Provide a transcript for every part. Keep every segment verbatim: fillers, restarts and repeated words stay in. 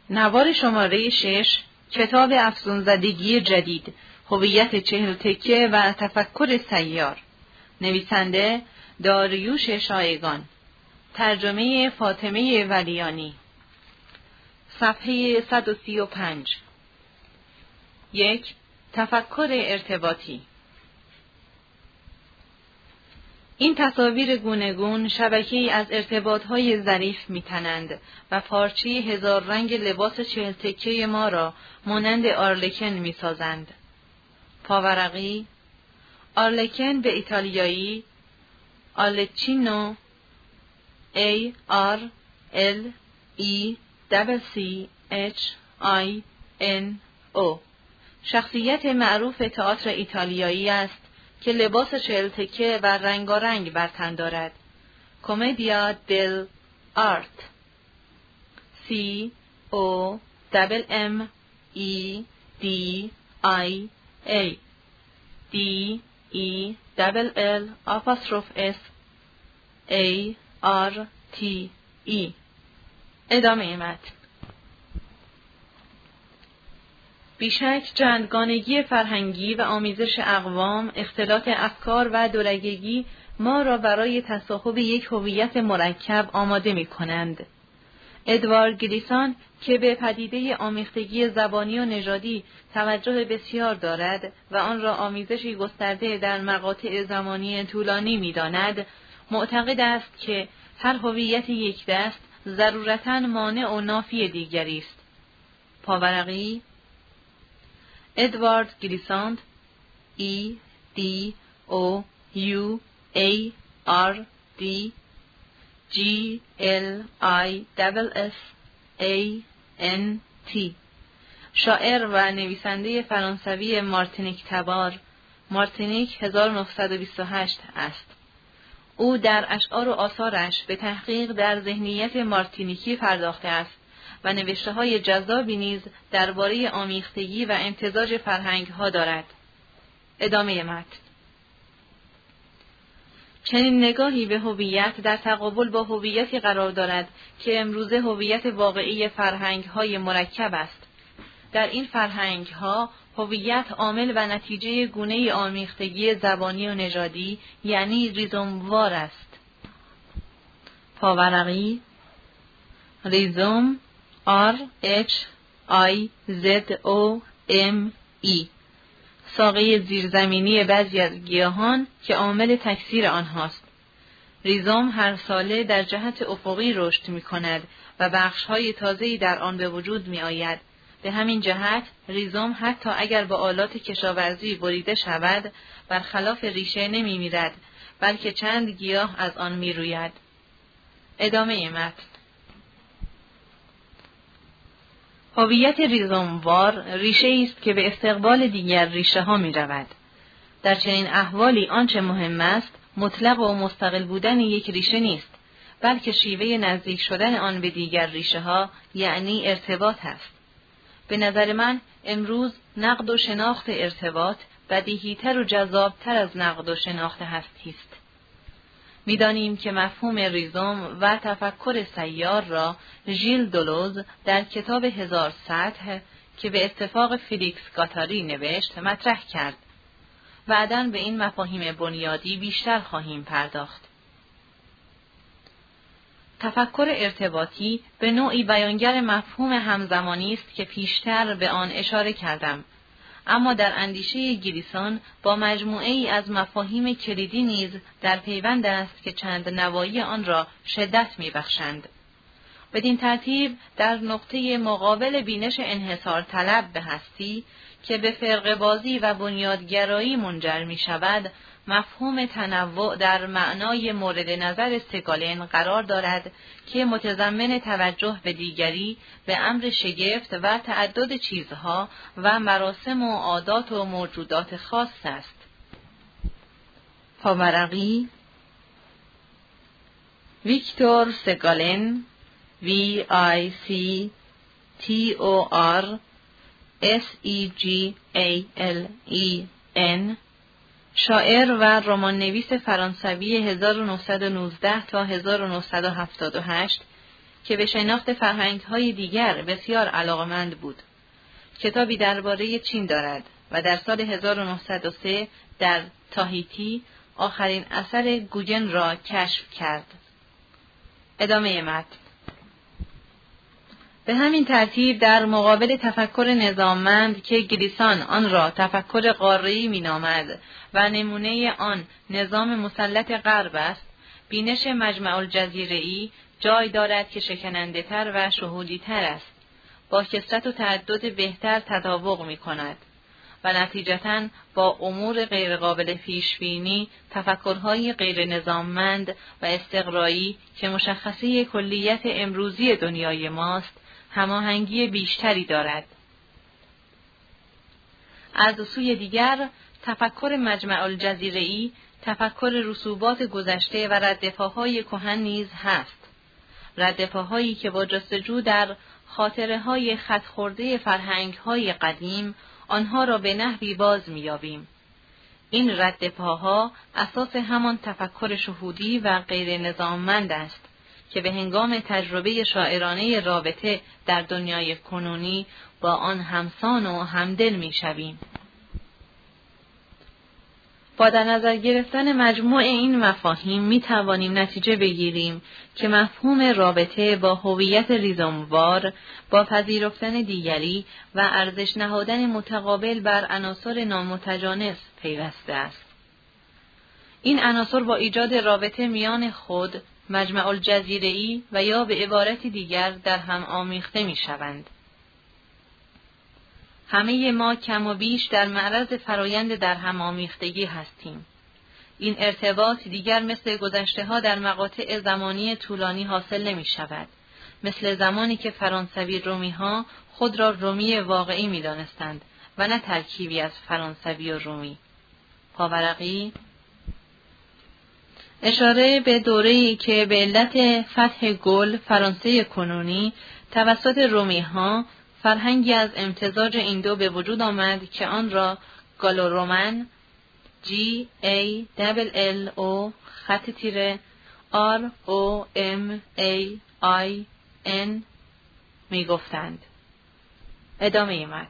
نوار شماره شش، کتاب افسونزدگی جدید، هویت چهل تکه و تفکر سیار. نویسنده داریوش شایگان. ترجمه فاطمه ولیانی. صفحه صد و سی و پنج. یک. تفکر ارتباطی. این تصاویر گوناگون شبکه‌ای از ارتباط‌های ظریف می‌تنند و پارچه هزار رنگ لباس چهل تکه ما را مانند آرلکن می‌سازند. پاورقی، آرلکن به ایتالیایی آلچینو، A R L E C H I N O، شخصیت معروف تئاتر ایتالیایی است که لباس چهل تکه و رنگارنگ بر تن دارد. کمدیا دل آرت. C O M M E D I A D E L L apostrophe S A R T E. ادامه متن. بیشک چندگانگی فرهنگی و آمیزش اقوام، اختلاط افکار و دورگگی ما را برای تصاحب یک هویت مرکب آماده می کنند. ادوارد گلیسون که به پدیده آمیختگی زبانی و نژادی توجه بسیار دارد و آن را آمیزشی گسترده در مقاطع زمانی طولانی می داند، معتقد است که هر هویت یک دست ضرورتاً مانع و نافی دیگری است. پاورقی، ادوارد گلیسون، E D O U A R D G L I S S A N T، شاعر و نویسنده فرانسوی مارتینیک تبار، مارتینیک هزار و نهصد و بیست و هشت است. او در اشعار و آثارش به تحقیق در ذهنیت مارتینیکی پرداخته است و نوشته‌های جذابی نیز درباره آمیختگی و امتزاج فرهنگ‌ها دارد. ادامه متن. چنین نگاهی به هویت در تقابل با هویتی قرار دارد که امروزه هویت واقعی فرهنگ‌های مرکب است. در این فرهنگ‌ها هویت عامل و نتیجه گونه‌ای آمیختگی زبانی و نژادی، یعنی ریزوموار است. پاورقی، ریزوم R H I Z O M E، ساقه زیرزمینی بعضی از گیاهان که عامل تکثیر آنهاست. ریزوم هر ساله در جهت افقی رشد می کند و بخش‌های تازه‌ای در آن به وجود می آید. به همین جهت ریزوم حتی اگر با آلات کشاورزی بریده شود برخلاف ریشه نمی میرد، بلکه چند گیاه از آن می روید. ادامه متن. هویت ریزوموار ریشه است که به استقبال دیگر ریشه ها می رود. در چنین احوالی آنچه مهم است مطلق و مستقل بودن یک ریشه نیست، بلکه شیوه نزدیک شدن آن به دیگر ریشه ها، یعنی ارتباط است. به نظر من امروز نقد و شناخت ارتباط بدیهی‌تر و جذاب‌تر از نقد و شناخت هستی است. می‌دانیم که مفهوم ریزوم و تفکر سیار را ژیل دولوز در کتاب هزار سطح که به اتفاق فیلیکس گاتاری نوشت مطرح کرد. بعداً به این مفاهیم بنیادی بیشتر خواهیم پرداخت. تفکر ارتباطی به نوعی بیانگر مفهوم همزمانی است که پیشتر به آن اشاره کردم، اما در اندیشه گلیسون با مجموعه ای از مفاهیم کلیدی نیز در پیوند است که چند نوایی آن را شدت می‌بخشند. بدین ترتیب در نقطه مقابل بینش انحصار طلب به هستی که به فرقه بازی و بنیادگرایی منجر می شود، مفهوم تنوع در معنای مورد نظر سگالن قرار دارد که متضمن توجه به دیگری، به امر شگفت و تعدد چیزها و مراسم و عادات و موجودات خاص است. پاورقی، ویکتور سگالن، V I C T O R S E G A L E N، شاعر و رمان نویس فرانسوی هزار و نهصد و نوزده تا هزار و نهصد و هفتاد و هشت که به شناخت فرهنگ‌های دیگر بسیار علاقمند بود. کتابی درباره چین دارد و در سال هزار و نهصد و سه در تاهیتی آخرین اثر گوگن را کشف کرد. ادامه متن. به همین ترتیب در مقابل تفکر نظاممند که گلیسان آن را تفکر قاره‌ای می‌نامد و نمونه آن نظام مسلط غرب است، بینش مجمع الجزیره‌ای جای دارد که شکننده‌تر و شهودی‌تر است، با کثرت و تعدد بهتر تطابق می‌کند و نتیجتاً با امور غیرقابل پیشبینی، تفکرهای غیر نظاممند و استقرایی که مشخصه کلیت امروزی دنیای ماست، هماهنگی بیشتری دارد. از سوی دیگر، تفکر مجمع الجزیره‌ای تفکر رسوبات گذشته و ردپاهای کهن نیز هست. ردپاهایی که با جستجو در خاطره‌های خط خورده فرهنگ‌های قدیم آنها را به نحوی باز می‌یابیم. این ردپاها اساس همان تفکر شهودی و غیر نظاممند است که به هنگام تجربه شاعرانه رابطه در دنیای کنونی با آن همسان و همدل می‌شویم. با در نظر گرفتن مجموع این مفاهیم می توانیم نتیجه بگیریم که مفهوم رابطه با هویت ریزوموار، با پذیرفتن دیگری و ارزش نهادن متقابل بر عناصر نامتجانس پیوسته است. این عناصر با ایجاد رابطه میان خود، مجمع الجزیره‌ای و یا به عبارت دیگر در هم آمیخته می شوند. همه ما کم و بیش در معرض فرایند در هم آمیختگی هستیم. این ارتباط دیگر مثل گذشته ها در مقاطع زمانی طولانی حاصل نمی شود. مثل زمانی که فرانسوی رومی ها خود را رومی واقعی می دانستند و نه ترکیبی از فرانسوی و رومی. پاورقی اشاره به دوره‌ای که به علت فتح گل فرانسه کنونی توسط رومی ها فرهنگی از امتزاج این دو به وجود آمد که آن را گالو رومن جی ای دبل ال او خط تیره آر او ام ای آی ان می گفتند. ادامه متن.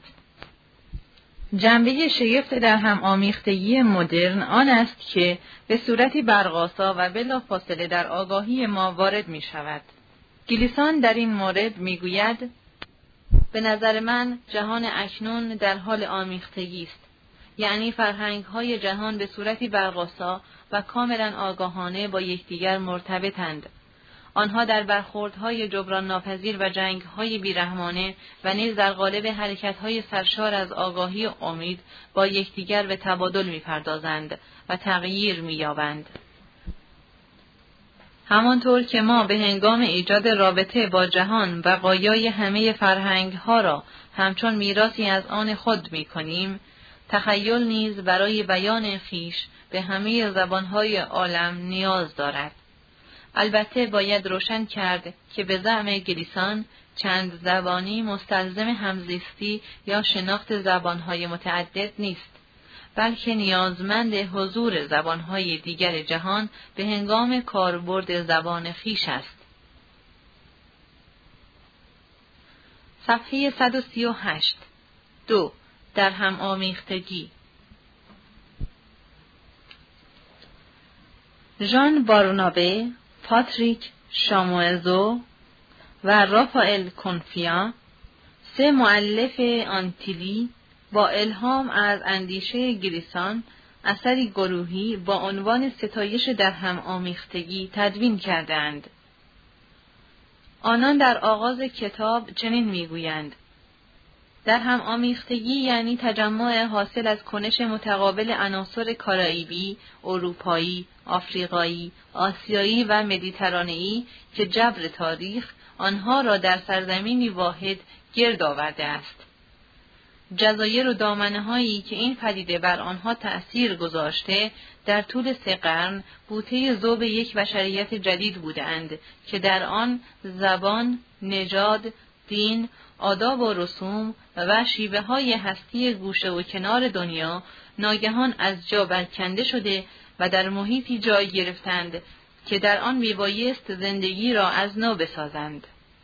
جنبه شگفت در هم آمیختگی مدرن آن است که به صورتی برق‌آسا و بلافاصله در آگاهی ما وارد می شود. گلیسان در این مورد می گوید: به نظر من جهان اکنون در حال آمیختگی است، یعنی فرهنگ‌های جهان به صورتی برق‌آسا و کاملا آگاهانه با یکدیگر مرتبطند. آنها در برخوردهای جبران ناپذیر و جنگ‌های بیرحمانه و نیز در قالب حرکت‌های سرشار از آگاهی و امید با یکدیگر به تبادل می‌پردازند و تغییر می‌یابند. همانطور که ما به هنگام ایجاد رابطه با جهان بقایای همه فرهنگ‌ها را همچون میراثی از آن خود می‌کنیم، تخیل نیز برای بیان خویش به همه زبان‌های عالم نیاز دارد. البته باید روشن کرد که به زعم گلیسان چند زبانی مستلزم همزیستی یا شناخت زبان‌های متعدد نیست، بلکه نیازمند حضور زبان‌های دیگر جهان به هنگام کاربرد زبان خویش است. صفحه صد و سی و هشت. دو. در هم آمیختگی. ژان بارنابه، پاتریک شاموئزو و رافائل کنفیا، سه مؤلف آنتیلی، با الهام از اندیشه گلیسان اثری گروهی با عنوان ستایش در هم آمیختگی تدوین کردند. آنان در آغاز کتاب چنین میگویند: در هم آمیختگی یعنی تجمع حاصل از کنش متقابل عناصر کارائیبی، اروپایی، آفریقایی، آسیایی و مدیترانه‌ای که جبر تاریخ آنها را در سرزمینی واحد گرد آورده است. جزایر و دامنه‌هایی که این پدیده بر آنها تأثیر گذاشته در طول سه قرن بوته ذوب یک بشریت جدید بودند که در آن زبان، نژاد، دین، آداب و رسوم و شیوه‌های هستی گوشه و کنار دنیا ناگهان از جا برکنده شده و در محیطی جای گرفتند که در آن میبایست زندگی را از نو بسازند.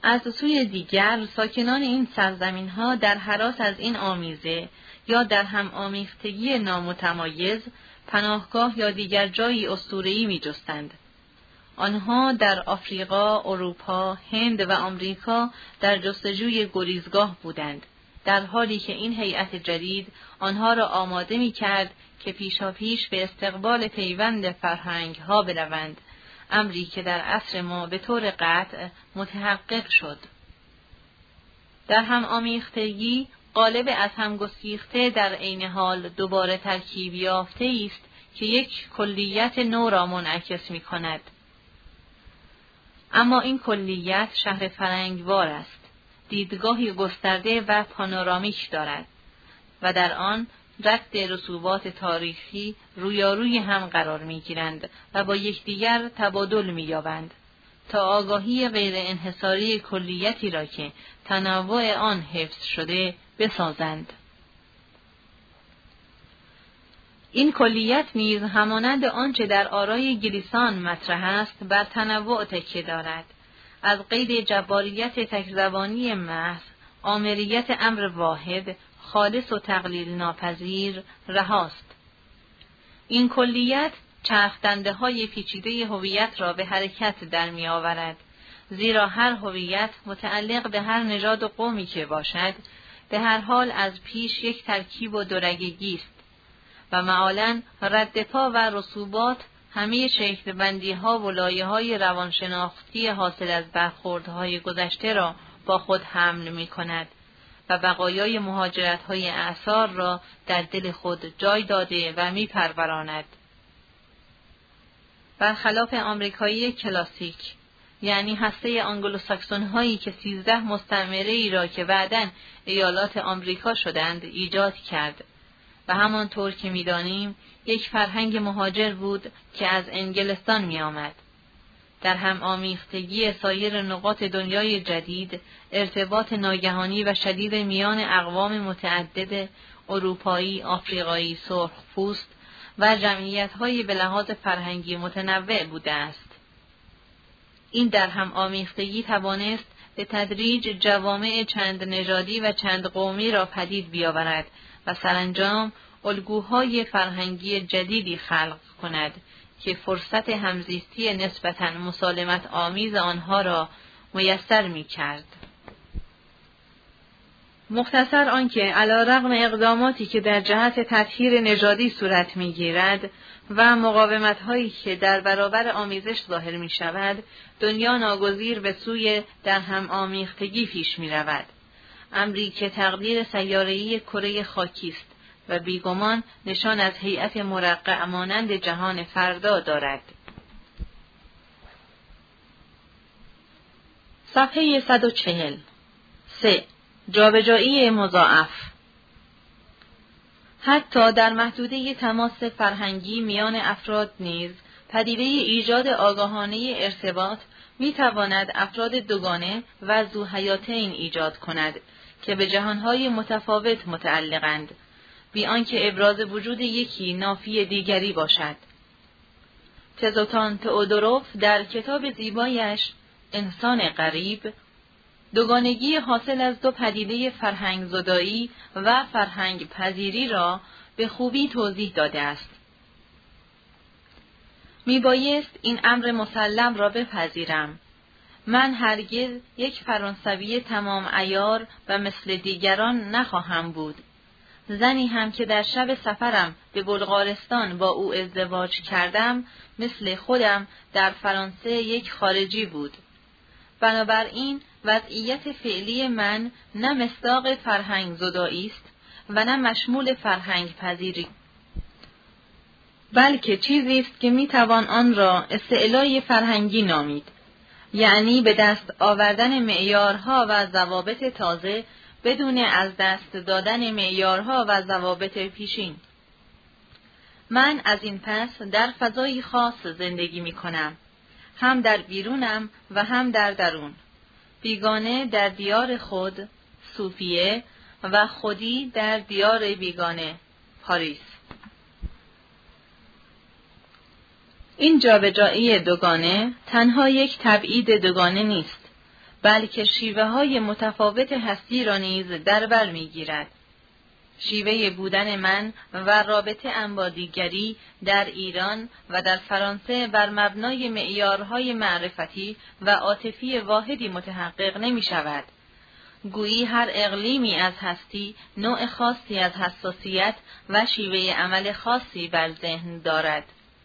از سوی دیگر ساکنان این سرزمین‌ها در هراس از این آمیزه یا در هم آمیختگی نامتمایز پناهگاه یا دیگر جایی اسطوره‌ای می‌جستند. آنها در آفریقا، اروپا، هند و آمریکا در جستجوی گریزگاه بودند، در حالی که این هیئت جدید آنها را آماده می‌کرد که پیشاپیش به استقبال پیوند فرهنگ‌ها بروند، امری که در عصر ما به طور قطع متحقق شد. در هم آمیختگی قالب از هم گسیخته در عین حال دوباره ترکیب یافته است که یک کلیت نو را منعکس می‌کند. اما این کلیت شهر فرنگوار است، دیدگاهی گسترده و پانورامیک دارد و در آن رکد رسوبات تاریخی رویاروی هم قرار می‌گیرند و با یکدیگر تبادل می‌یابند تا آگاهی غیر انحصاری کلیتی را که تنوع آن حفظ شده بسازند. این کلیت نیز همانند آنچه در آرای گلیسان مطرح است بر تنوع تکیه دارد. از قید جباریت تک‌زبانی محض، آمریت امر واحد، خالص و تقلیل ناپذیر رهاست. این کلیت چرخدنده های پیچیده هویت را به حرکت در می آورد، زیرا هر هویت متعلق به هر نژاد و قومی که باشد، به هر حال از پیش یک ترکیب و دورگگی است و معالاً رد پا و رسوبات همه شکل‌بندی ها و لایه های روانشناختی حاصل از برخوردهای گذشته را با خود حمل می کند و بقایای مهاجرت های اعصار را در دل خود جای داده و می پروراند. برخلاف آمریکایی کلاسیک، یعنی هسته آنگلوساکسون هایی که سیزده مستعمره ای را که بعداً ایالات آمریکا شدند ایجاد کرد و همانطور که می دانیم یک فرهنگ مهاجر بود که از انگلستان می آمد. در هم آمیختگی سایر نقاط دنیای جدید، ارتباط ناگهانی و شدید میان اقوام متعدد اروپایی، آفریقایی، سرخپوست و جمعیت‌های به لحاظ فرهنگی متنوع بوده است. این در هم آمیختگی توانست به تدریج جوامع چند نژادی و چند قومی را پدید بیاورد و سرانجام الگوهای فرهنگی جدیدی خلق کند که فرصت همزیستی نسبتاً مسالمت آمیز آنها را میسر می کرد. مختصر آنکه علی‌رغم اقداماتی که در جهت تطهیر نژادی صورت می گیرد و مقاومت‌هایی که در برابر آمیزش ظاهر می شود، دنیا ناگزیر به سوی در هم آمیختگی پیش می رود. امری که تقدیر سیاره‌ای کره خاکی است و بیگمان نشان از هیئت مرقع مانند جهان فردا دارد. صفحه صد و چهل. سه. جابجایی مضاعف. حتی در محدوده تماس فرهنگی میان افراد نیز پدیده ایجاد آگاهانه ارتباط می تواند افراد دوگانه و ذوحیاتین ایجاد کند که به جهانهای متفاوت متعلقند، بی آنکه ابراز وجود یکی نافی دیگری باشد. تزوتان تئودوروف در کتاب زیبایش انسان غریب، دوگانگی حاصل از دو پدیده فرهنگ زدایی و فرهنگ پذیری را به خوبی توضیح داده است. می بایست این امر مسلم را بپذیرم. من هرگز یک فرانسوی تمام عیار و مثل دیگران نخواهم بود. زنی هم که در شب سفرم به بلغارستان با او ازدواج کردم، مثل خودم در فرانسه یک خارجی بود. بنابراین وضعیت فعلی من نه مصداق فرهنگ زدایی است و نه مشمول فرهنگ پذیری، بلکه چیزی است که میتوان آن را استعلای فرهنگی نامید، یعنی به دست آوردن معیارها و ضوابط تازه بدون از دست دادن معیارها و ضوابط پیشین. من از این پس در فضایی خاص زندگی می کنم، هم در بیرونم و هم در درون، بیگانه در دیار خود، صوفیه، و خودی در دیار بیگانه، پاریس. این جابجایی دوگانه تنها یک تبعید دوگانه نیست، بلکه شیوه های متفاوت هستی را نیز در بر می‌گیرد. شیوه بودن من و رابطه ام با دیگری در ایران و در فرانسه بر مبنای معیارهای معرفتی و عاطفی واحدی متحقق نمی شود. گویی هر اقلیمی از هستی نوع خاصی از حساسیت و شیوه عمل خاصی بر ذهن دارد.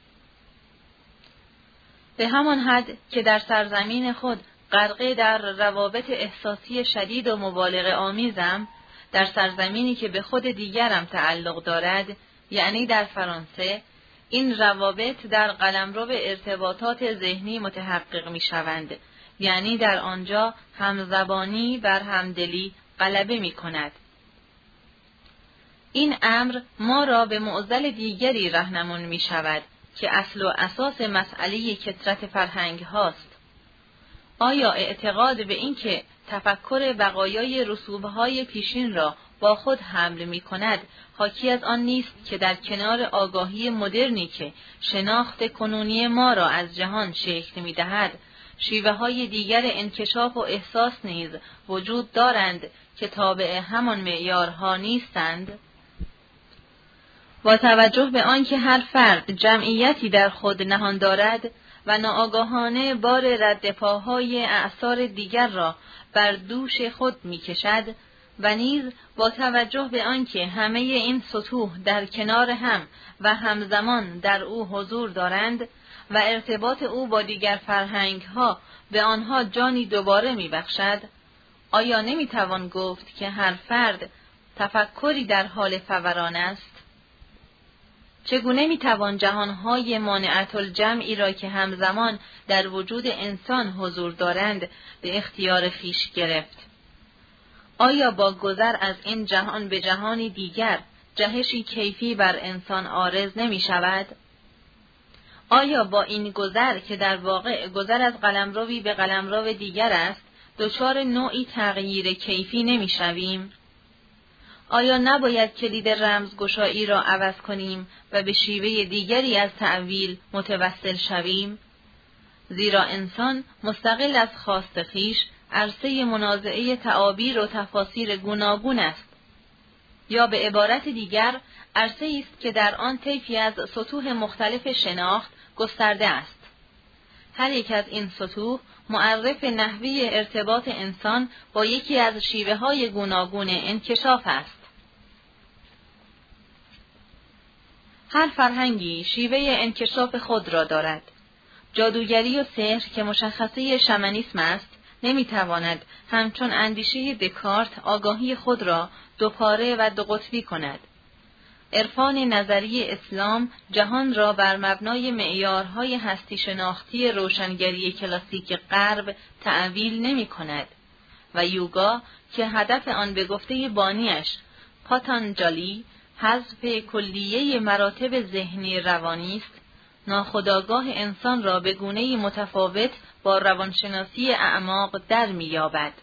به همان حد که در سرزمین خود غرقه در روابط احساسی شدید و مبالغه آمیزم، در سرزمینی که به خود دیگرم تعلق دارد، یعنی در فرانسه، این روابط در قلمرو ارتباطات ذهنی متحقق می شوند، یعنی در آنجا همزبانی بر همدلی غلبه می کند. این امر ما را به معضل دیگری راهنمون می شود که اصل و اساس مسئله کثرت فرهنگ هاست. آیا اعتقاد به این که تفکر بقایای رسوب‌های پیشین را با خود حمل می کند حاکی از آن نیست که در کنار آگاهی مدرنی که شناخت کنونی ما را از جهان شکل می دهد، شیوه های دیگر انکشاف و احساس نیز وجود دارند که تابع همان معیارها نیستند؟ با توجه به آنکه هر فرد جمعیتی در خود نهان دارد و ناآگاهانه بار ردپاهای اعصار دیگر را بر دوش خود می کشد و نیز با توجه به آنکه همه این سطوح در کنار هم و همزمان در او حضور دارند و ارتباط او با دیگر فرهنگ‌ها به آنها جانی دوباره می بخشد، آیا نمی توان گفت که هر فرد تفکری در حال فوران است؟ چگونه می توان جهانهای مانعت الجمعی را که همزمان در وجود انسان حضور دارند به اختیار خویش گرفت؟ آیا با گذر از این جهان به جهانی دیگر جهشی کیفی بر انسان عارض نمی شود؟ آیا با این گذر که در واقع گذر از قلمروی به قلمرو دیگر است دچار نوعی تغییر کیفی نمی شویم؟ آیا نباید کلید رمزگشایی را عوض کنیم و به شیوه دیگری از تأویل متوسل شویم؟ زیرا انسان مستقل از خواست خویش عرصه منازعه تعابیر و تفاسیر گوناگون است، یا به عبارت دیگر عرصه است که در آن طیفی از سطوح مختلف شناخت گسترده است. هر یک از این سطوح معرف نحوه ارتباط انسان با یکی از شیوه های گوناگون انکشاف است. هر فرهنگی شیوه انکشاف خود را دارد. جادوگری و سحر که مشخصه شمنیسم است، نمیتواند همچون اندیشه دکارت آگاهی خود را دوپاره و دو قطبی کند. عرفان نظری اسلام جهان را بر مبنای معیارهای هستی شناختی روشنگری کلاسیک غرب تأویل نمی کند و یوگا که هدف آن به گفته بانیش پاتانجالی حذف کلیه مراتب ذهنی روانی است، ناخودآگاه انسان را به گونه‌ای متفاوت با روانشناسی اعماق در می‌یابد.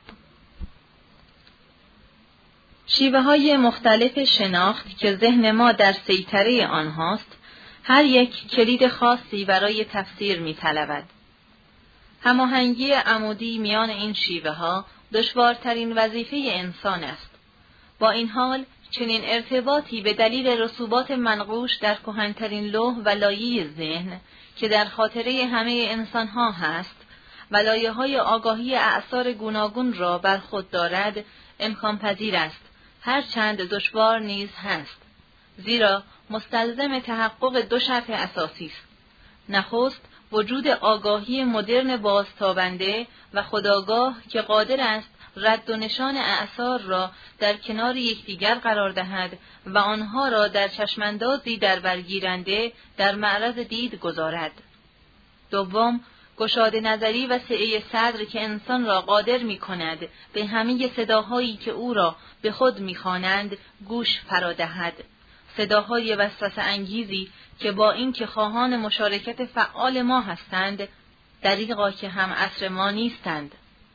شیوه‌های مختلف شناخت که ذهن ما در سیطره آنهاست، هر یک کلید خاصی برای تفسیر می‌طلبد. هماهنگی عمودی میان این شیوه‌ها دشوارترین وظیفه انسان است. با این حال چنین ارتباطی به دلیل رسوبات منقوش در کهن‌ترین لوح و لایه ذهن که در خاطره همه انسان‌ها هست و لایه‌های آگاهی اعصار گوناگون را بر خود دارد، امکان پذیر است، هرچند دشوار نیز هست، زیرا مستلزم تحقق دو شرط اساسی است. نخست وجود آگاهی مدرن بازتابنده و خودآگاه که قادر است رد و نشان اعصار را در کنار یکدیگر قرار دهد و آنها را در چشماندازی در برگیرنده در معرض دید گذارد. دوم، گشاده نظری و سعه صدر که انسان را قادر می کند به همه صداهایی که او را به خود می خوانند گوش فرا دهد. صداهای وسوسه انگیزی که با این که خواهان مشارکت فعال ما هستند، دریغا که هم عصر ما نیستند.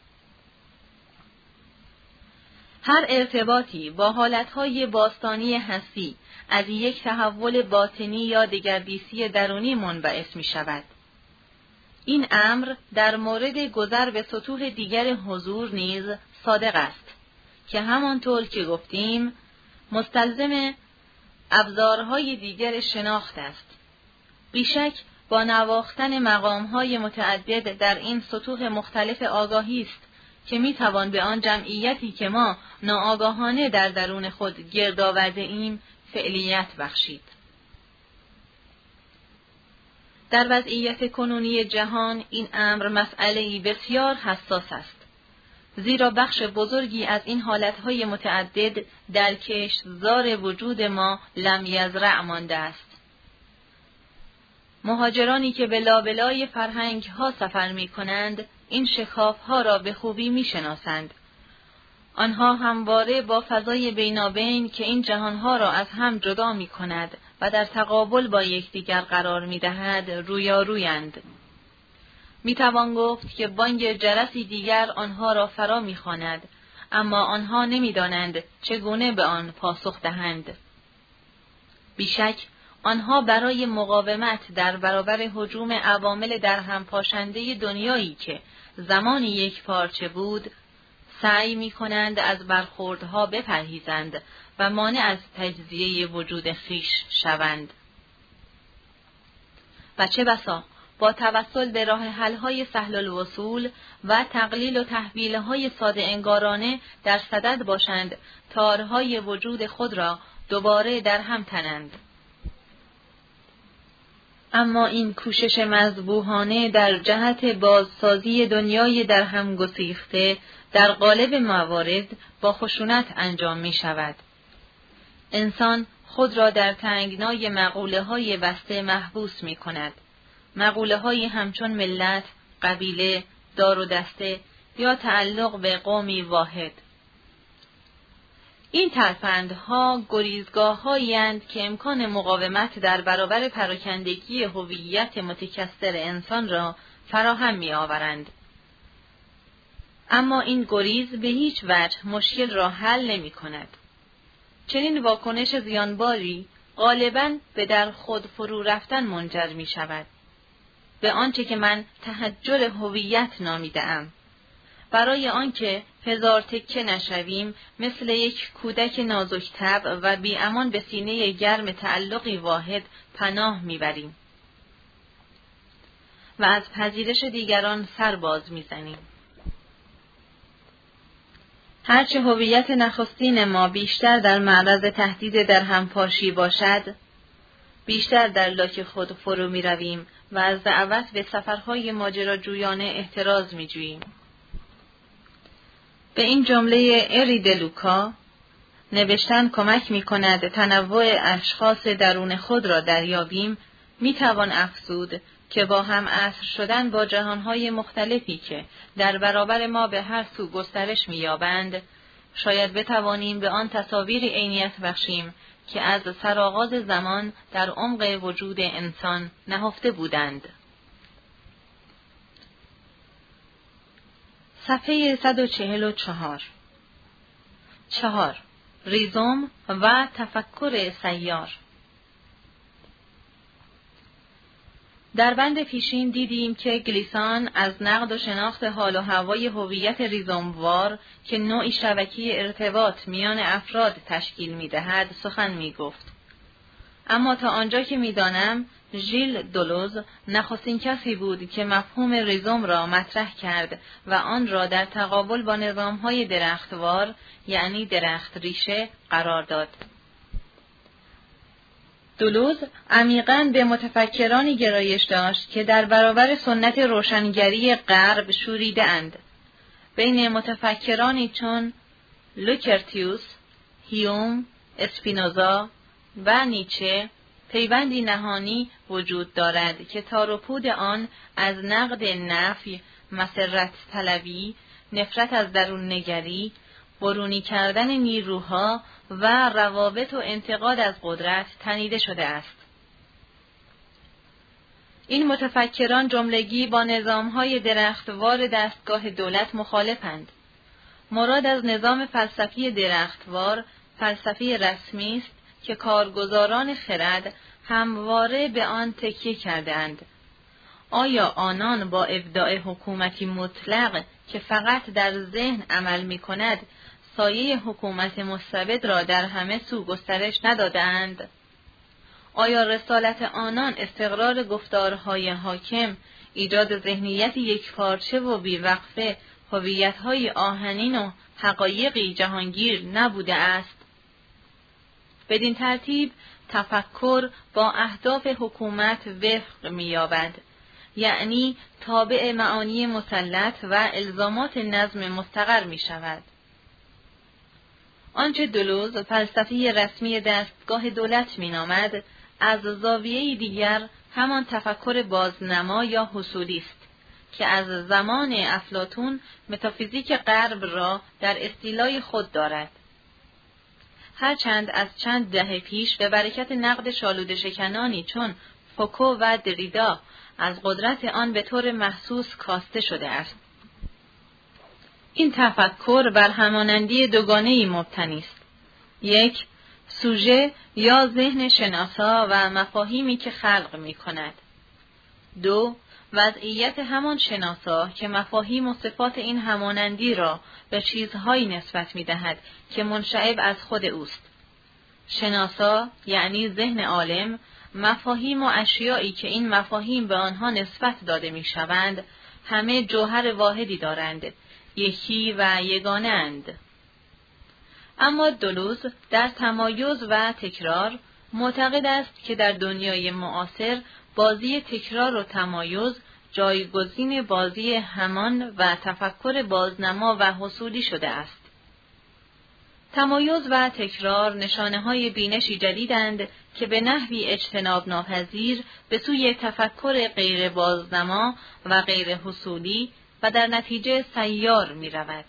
هر ارتباطی با حالتهای باستانی هستی از یک تحول باطنی یا دگردیسی درونی منبعث می شود. این امر در مورد گذر به سطوح دیگر حضور نیز صادق است که همانطور که گفتیم مستلزم ابزارهای دیگر شناخت است. بیشک با نواختن مقامهای متعدد در این سطوح مختلف آگاهی است که میتوان به آن جمعیتی که ما ناآگاهانه در درون خود گرد آورده ایم فعلیت بخشید. در وضعیت کنونی جهان این امر مسئله‌ای بسیار حساس است، زیرا بخش بزرگی از این حالتهای متعدد در کشتزار وجود ما لم یزرع مانده است. مهاجرانی که به لابلای فرهنگ ها سفر می کنند این شکاف ها را به خوبی می شناسند. آنها همواره با فضای بینابین که این جهان ها را از هم جدا می کند و در تقابل با یکدیگر قرار می دهد رویارویند. می توان گفت که بانگ جرسی دیگر آنها را فرا می خواند، اما آنها نمی دانند چگونه به آن پاسخ دهند. بیشک آنها برای مقاومت در برابر هجوم عوامل در هم پاشنده دنیایی که زمانی یک پارچه بود، سعی می کنند از برخوردها بپرهیزند و مانع از تجزیه وجود خویش شوند. و چه بسا با توسل به راه حل‌های سهل الوصول و تقلیل و تحویل‌های ساده انگارانه در صدد باشند تارهای وجود خود را دوباره در هم تنند. اما این کوشش مذبوحانه در جهت بازسازی دنیای در هم گسیخته در قالب موارد با خشونت انجام می شود. انسان خود را در تنگنای مقوله های بسته محبوس می کند. مقوله های همچون ملت، قبیله، دار و دسته یا تعلق به قومی واحد. این ترفندها گریزگاه‌هایی اند که امکان مقاومت در برابر پراکندگی هویت متکثر انسان را فراهم می‌آورند. اما این گریز به هیچ وجه مشکل را حل نمی‌کند. چنین واکنش زیانباری غالباً به در خود فرو رفتن منجر می‌شود، به آنچه که من تحجر هویت نامیده‌ام. برای آنکه هزار تکه نشویم مثل یک کودک نازک طبع و بی امان به سینه گرم تعلقی واحد پناه میبریم و از پذیرش دیگران سر باز میزنیم. هرچه هویت نخستین ما بیشتر در معرض تهدید در همپاشی باشد، بیشتر در لاک خود فرو میرویم و از دعوت به سفرهای ماجراجویانه احتراز میجوییم. به این جمله اری دلوکا نوشتن کمک می کند تنوع اشخاص درون خود را دریابیم. می توان افزود که با هم عصر شدن با جهانهای مختلفی که در برابر ما به هر سو گسترش می یابند، شاید بتوانیم به آن تصاویر عینیت بخشیم که از سرآغاز زمان در عمق وجود انسان نهفته بودند. صفحه صد و چهل و چهار. چهار. ریزوم و تفکر سیار. در بند پیشین دیدیم که گلیسان از نقد و شناخت حال و هوای هویت ریزوموار که نوعی شبکه ارتباط میان افراد تشکیل می‌دهد سخن می‌گفت. اما تا آنجا که می‌دانم ژیل دولوز نخستین کسی بود که مفهوم ریزوم را مطرح کرد و آن را در تقابل با نظام‌های درختوار یعنی درخت ریشه قرار داد. دولوز عمیقاً به متفکرانی گرایش داشت که در برابر سنت روشنگری غرب شوریده‌اند. بین متفکرانی چون لوکرتیوس، هیوم، اسپینوزا و نیچه پیوندی نهانی وجود دارد که تار و پود آن از نقد نفی، مسرت طلبی، نفرت از درون نگری، برونی کردن نیروها و روابط و انتقاد از قدرت تنیده شده است. این متفکران جملگی با نظام‌های درختوار دستگاه دولت مخالفند. مراد از نظام فلسفی درختوار فلسفی رسمی است که کارگزاران خرد همواره به آن تکیه کردند. آیا آنان با ابداع حکومتی مطلق که فقط در ذهن عمل می کند سایه حکومت مستبد را در همه سو گسترش ندادند؟ آیا رسالت آنان استقرار گفتارهای حاکم، ایجاد ذهنیت یکپارچه و بیوقفه، هویت‌های آهنین و حقایقی جهانگیر نبوده است؟ بدین ترتیب تفکر با اهداف حکومت وفق می‌یابد، یعنی تابع معانی مسلط و الزامات نظم مستقر می‌شود. آنچه دلوز فلسفی رسمی دستگاه دولت می‌نامد، از زاویه‌ای دیگر همان تفکر بازنما یا حصولی است که از زمان افلاطون متافیزیک غرب را در استیلای خود دارد. هرچند از چند دهه پیش به برکت نقد شالوده شکنانی چون فوکو و دریدا از قدرت آن به طور محسوس کاسته شده است. این تفکر بر همانندی دوگانه‌ای مبتنی است. یک، سوژه یا ذهن شناسا و مفاهیمی که خلق می کند. دو، وضعیت همان شناسا که مفاهیم و صفات این همانندی را به چیزهایی نسبت می دهد که منشعب از خود اوست. شناسا یعنی ذهن عالم، مفاهیم و اشیایی که این مفاهیم به آنها نسبت داده می شوند، همه جوهر واحدی دارند، یکی و یگانه اند. اما دلوز در تمایز و تکرار معتقد است که در دنیای معاصر بازی تکرار و تمایز جایگزین بازی همان و تفکر بازنما و حصولی شده است. تمایز و تکرار نشانه‌های بینشی جدیدند که به نحوی اجتناب ناپذیر به سوی تفکر غیر بازنما و غیر حصولی و در نتیجه سیار می رود.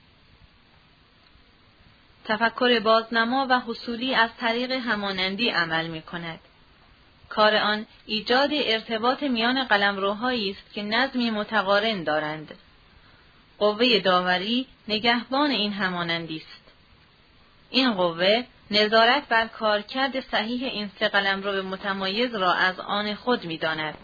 تفکر بازنما و حصولی از طریق همانندی عمل می کند. کار آن ایجاد ارتباط میان قلمروهایی است که نظمی متقارن دارند. قوه داوری نگهبان این همانندی است. این قوه نظارت بر کارکرد صحیح این سه قلمرو متمایز را از آن خود می داند.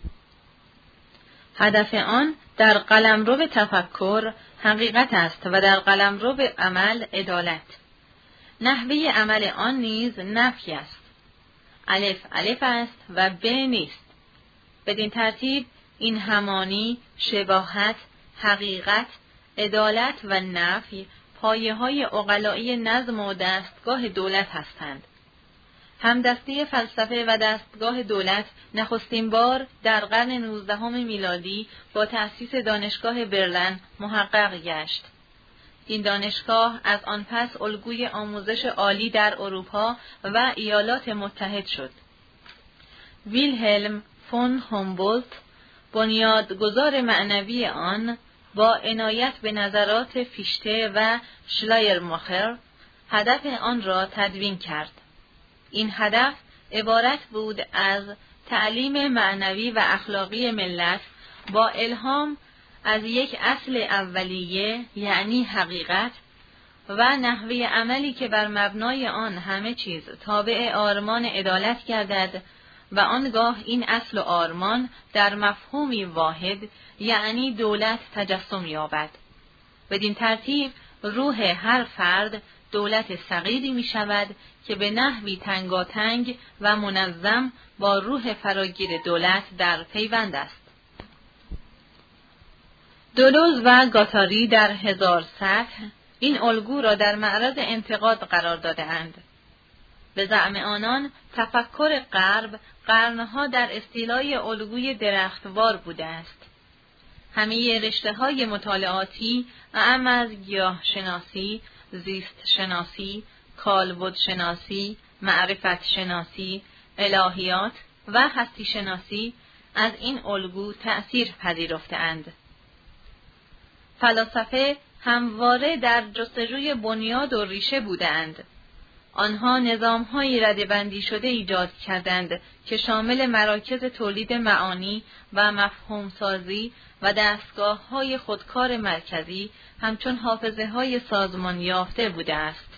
هدف آن در قلمرو تفکر حقیقت است و در قلمرو عمل عدالت. نحوه عمل آن نیز نفی است. الف الف است و ب نیست. بدین ترتیب این همانی، شباهت، حقیقت، عدالت و نفی پایه‌های عقلائی نظم و دستگاه دولت هستند. همدستی فلسفه و دستگاه دولت نخستین بار در قرن نوزدهم میلادی با تأسیس دانشگاه برلن محقق گشت. این دانشگاه از آن پس الگوی آموزش عالی در اروپا و ایالات متحد شد. ویلهلم فون هومبولت، بنیادگذار معنوی آن، با عنایت به نظرات فیشته و شلایرماخر هدف آن را تدوین کرد. این هدف عبارت بود از تعلیم معنوی و اخلاقی ملت با الهام از یک اصل اولیه یعنی حقیقت و نحوه عملی که بر مبنای آن همه چیز تابع آرمان عدالت گردد و آنگاه این اصل و آرمان در مفهومی واحد یعنی دولت تجسم یابد. بدین ترتیب روح هر فرد دولت صغیری می شود که به نحوی تنگاتنگ و منظم با روح فراگیر دولت در پیوند است. دلوز و گاتاری در هزار سطح این الگو را در معرض انتقاد قرار داده اند. به زعم آنان تفکر غرب قرنها در استیلای الگوی درختوار بوده است. همه رشته‌های مطالعاتی اعم از گیاه شناسی، زیست شناسی، کالبد شناسی، معرفت شناسی، الهیات و هستی شناسی از این الگو تأثیر پذیرفته اند. فلاسفه همواره در جستجوی بنیاد و ریشه بودند. آنها نظام‌های رده‌بندی شده ایجاد کردند که شامل مراکز تولید معانی و مفهومسازی و دستگاه‌های خودکار مرکزی همچون حافظه‌های سازمان یافته بوده است.